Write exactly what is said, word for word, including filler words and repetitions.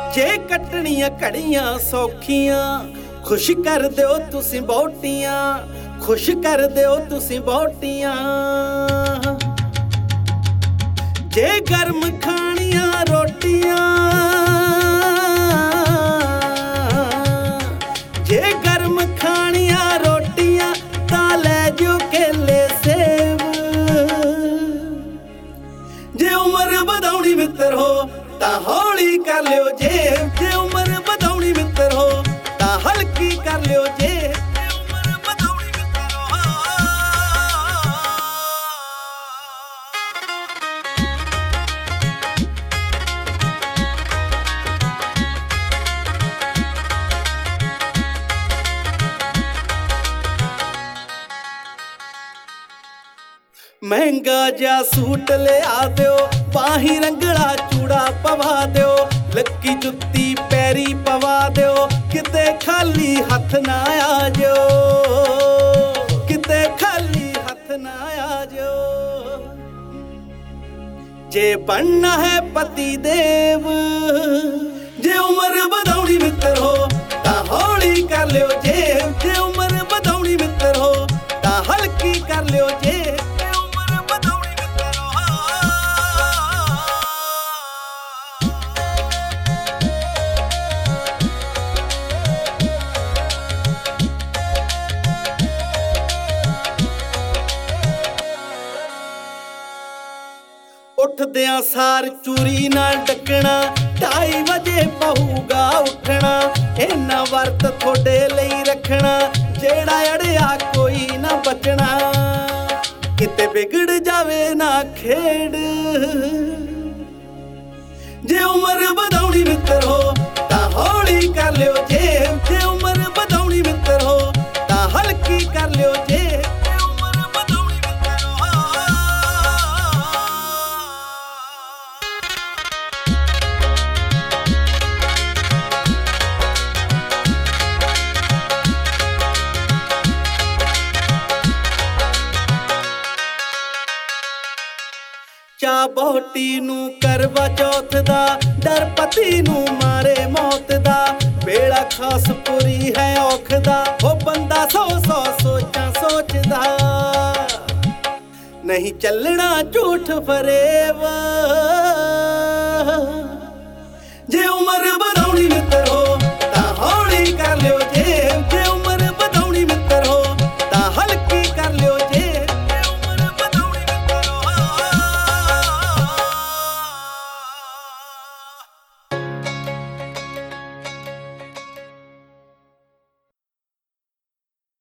जे कटनियां घड़ियां सौखियां खुश कर दिओ तुसीं बहुटियां, खुश कर दिओ तुसीं बहुटियां। जे गर्म खानियां रोटियां, जे गर्म खानियां रोटियां तां लै जिओ केले सेब। जे उम्र वधाउणी मित्र हो तां हौली कर लिओ जेब, जे उम्र वधाउणी मित्र हो तां हल्की कर लिओ जेब, जे उम्र वधाउणी मित्र हो। महंगा जा सूट लिया दिओ, बाही रंगड़ा चूड़ा पवा दिओ, लक्की जुत्ती पैरी पवा दिओ, किते खाली हथ ना आ जाओ, किते खाली हथ ना आ जाओ। जे बनना है पति देव, जे उम्र वधाउणी मित्र हो तां हौली कर लिओ जेब, जे उम्र वधाउणी मित्र हो तां हल्की कर लिओ जेब। उठदियां सार चूरी ना डकना, ढाई बजे पहूगा उठना, इन्ना वर्त थोड़े लई रखना, जेड़ा अड़िया कोई ना बचना, किते बिगड़ जावे ना खेड़। जे उम्र वधाउणी मित्र हो तां हौली कर लिओ जेब, जे उम्र वधाउणी मित्र हो तां हल्की कर लिओ जेब। चा बहुटी नू करवा चौथ दा, डर पति नू मारे मौत दा, बेड़ा खास पूरी है औख दा, हो बंदा सौ सौ सोचां सोचदा, नहीं चलना झूठ फरेब। जे उम्र वधाउणी